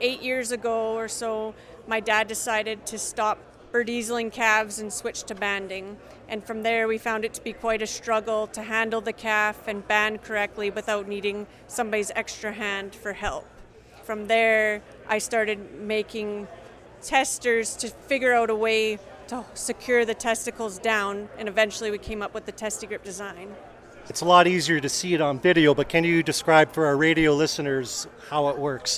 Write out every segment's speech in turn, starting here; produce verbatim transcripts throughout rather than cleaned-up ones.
eight years ago or so, my dad decided to stop bird-easeling calves and switch to banding. And from there, we found it to be quite a struggle to handle the calf and band correctly without needing somebody's extra hand for help. From there, I started making testers to figure out a way to secure the testicles down, and eventually we came up with the TestiGrip design. It's a lot easier to see it on video, but can you describe for our radio listeners how it works?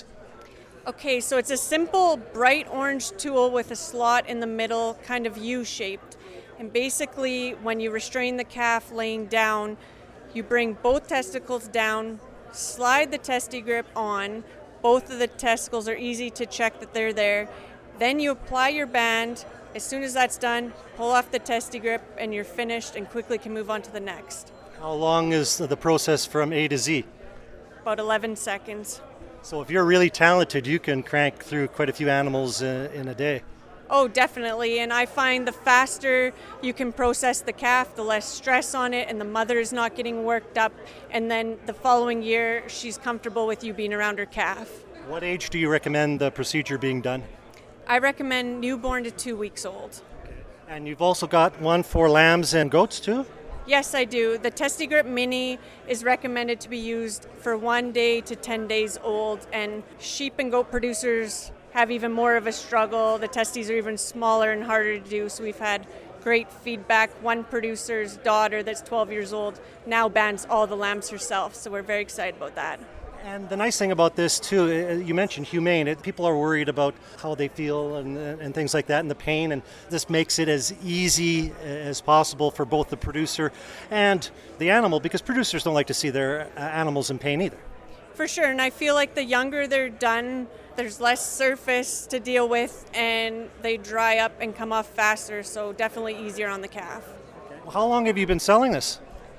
Okay, so it's a simple bright orange tool with a slot in the middle, kind of U-shaped. And basically, when you restrain the calf laying down, you bring both testicles down, slide the TestiGrip on. Both of the testicles are easy to check that they're there. Then you apply your band. As soon as that's done, pull off the TestiGrip and you're finished and quickly can move on to the next. How long is the process from A to Z? About eleven seconds. So if you're really talented, you can crank through quite a few animals in, in a day. Oh, definitely. And I find the faster you can process the calf, the less stress on it, and the mother is not getting worked up. And then the following year, she's comfortable with you being around her calf. What age do you recommend the procedure being done? I recommend newborn to two weeks old. And you've also got one for lambs and goats too? Yes, I do. The TestiGrip Mini is recommended to be used for one day to ten days old, and sheep and goat producers have even more of a struggle. The testes are even smaller and harder to do, so we've had great feedback. One producer's daughter that's twelve years old now bands all the lambs herself, so we're very excited about that. And the nice thing about this too, you mentioned humane. It, people are worried about how they feel and, and things like that and the pain, and this makes it as easy as possible for both the producer and the animal, because producers don't like to see their animals in pain either. For sure, and I feel like the younger they're done, there's less surface to deal with and they dry up and come off faster, so definitely easier on the calf. Okay. How long have you been selling this?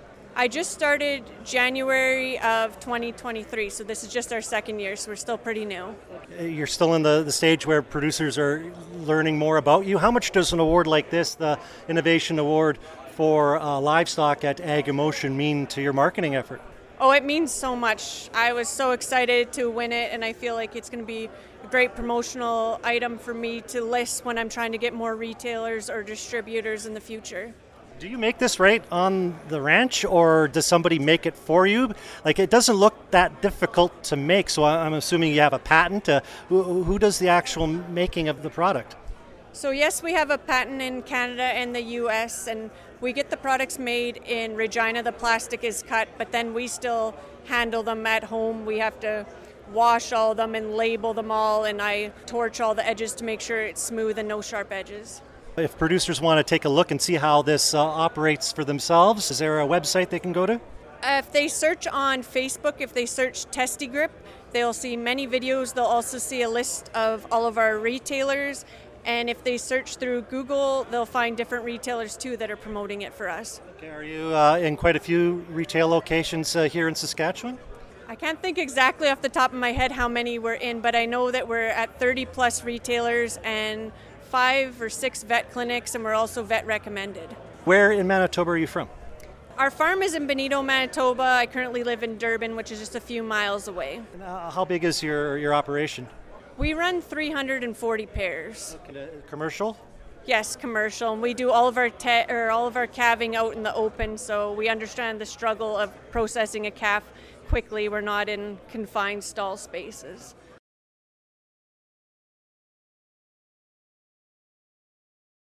I just started January of twenty twenty-three, so this is just our second year, so we're still pretty new. You're still in the, the stage where producers are learning more about you. How much does an award like this, the Innovation Award for uh, Livestock at Ag Emotion, mean to your marketing effort? Oh, it means so much. I was so excited to win it, and I feel like it's going to be a great promotional item for me to list when I'm trying to get more retailers or distributors in the future. Do you make this right on the ranch, or does somebody make it for you? Like, it doesn't look that difficult to make, so I'm assuming you have a patent. Uh, who, who does the actual making of the product? So yes, we have a patent in Canada and the U S, and we get the products made in Regina. The plastic is cut, but then we still handle them at home. We have to wash all of them and label them all, and I torch all the edges to make sure it's smooth and no sharp edges. If producers want to take a look and see how this uh, operates for themselves, is there a website they can go to? Uh, if they search on Facebook, if they search TestiGrip, they'll see many videos. They'll also see a list of all of our retailers. And if they search through Google, they'll find different retailers too that are promoting it for us. Okay, are you uh, in quite a few retail locations uh, here in Saskatchewan? I can't think exactly off the top of my head how many we're in, but I know that we're at thirty plus retailers and five or six vet clinics, and we're also vet recommended. Where in Manitoba are you from? Our farm is in Benito, Manitoba. I currently live in Durban, which is just a few miles away. And, uh, how big is your, your operation? We run three hundred forty pairs. Okay, commercial? Yes, commercial. And we do all of our te- or all of our calving out in the open, so we understand the struggle of processing a calf quickly. We're not in confined stall spaces.